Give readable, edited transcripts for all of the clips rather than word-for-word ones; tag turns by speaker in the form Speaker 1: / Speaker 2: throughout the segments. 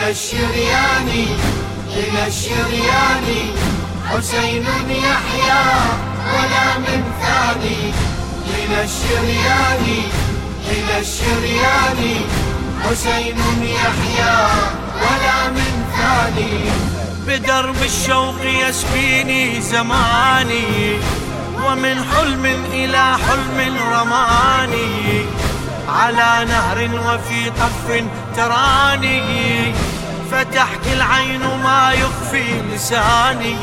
Speaker 1: إلى الشريان إلى الشريان حسين يحيى ولا من ثاني إلى الشريان إلى الشريان حسين يحيى ولا من ثاني.
Speaker 2: بدرب الشوق يسبيني زماني ومن حلم إلى حلم رماني على نهر وفي طف تراني فتحكي العين ما يخفي لساني.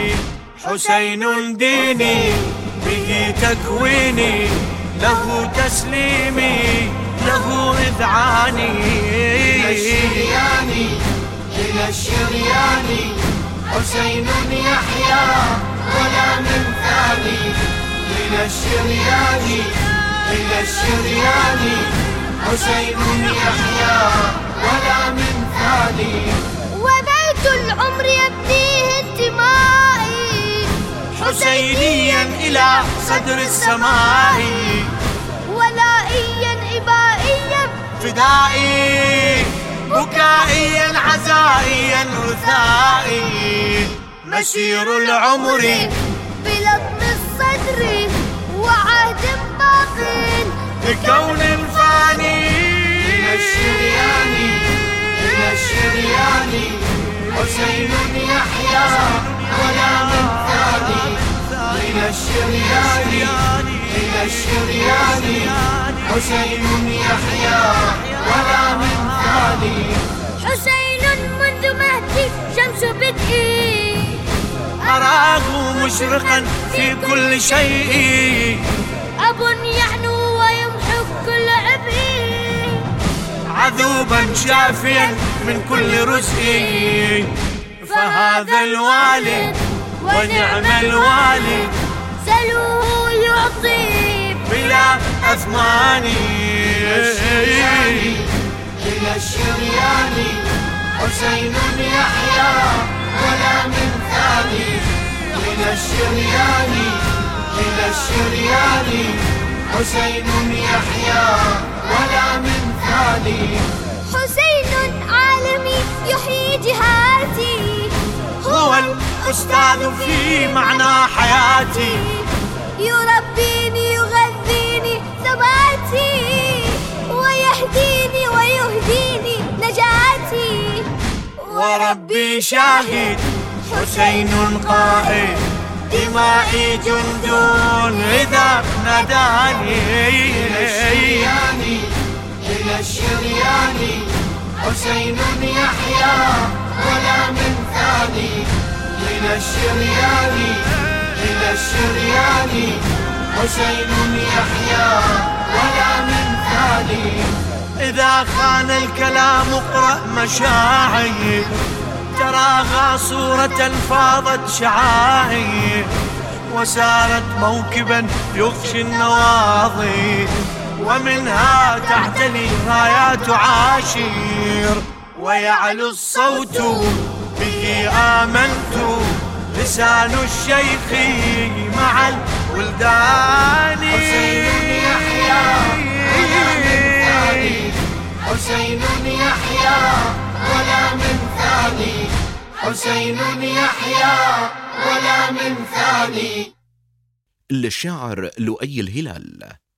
Speaker 2: حسين ديني به تكويني له تسليمي له إذعاني.
Speaker 1: إلى الشريان إلى الشريان حسين يحيى ولا من ثاني إلى الشريان إلى الشريان حسين يحيى ولا من ثاني.
Speaker 3: وبيت العمر يبنيه انتمائي
Speaker 2: حسينيا إلى صدر السماء
Speaker 3: ولائيا إبائيا
Speaker 2: فدائي بكائيا عزائيا رثائي. مسير العمر
Speaker 3: بلطم الصدر وعهد باق
Speaker 2: بكون فاني.
Speaker 1: إلى الشريان إلى الشريان حسين يحيى ولا من ثاني إلى الشريان إلى الشريان حسين يحيى ولا من ثاني.
Speaker 3: حسين منذ مهدي شمس بدئي
Speaker 2: أراه مشرقا في كل شيء
Speaker 3: أب يحنو ويمحو كل عبئي
Speaker 2: عذوبا شافيا من كل رزق. فهذا الوالد ونعم الوالد
Speaker 3: سلوه يعطي
Speaker 2: بلا أثمان.
Speaker 1: إلى الشريان حسين يحيى ولا من ثاني إلى الشريان إلى الشريان حسين يحيى ولا من ثاني.
Speaker 3: حسين عالمي يحيي جهاتي
Speaker 2: هو الأستاذ في معنى حياتي
Speaker 3: يربيني يغذيني ثباتي ويهديني ويهديني نجاتي.
Speaker 2: وربي شاهد حسين قائد دمائي جند إذا ناداني.
Speaker 1: إلى الشريان إلى الشريان حسين يحيى ولا من ثاني إلى الشريان إلى الشريان حسين يحيى ولا من ثاني.
Speaker 2: إذا خان الكلام اقرأ مشاعر تراها صورة فاضت شعائر وسارت موكبا يخشي النواظر ومنها تعتلي رايات عاشير ويعلو الصوت به آمنت لسان الشيخ مع الولدان.
Speaker 1: حسين يحيى ولا من ثاني حسين يحيى ولا من ثاني حسين يحيى ولا من ثاني.
Speaker 4: للشاعر لؤي الهلال.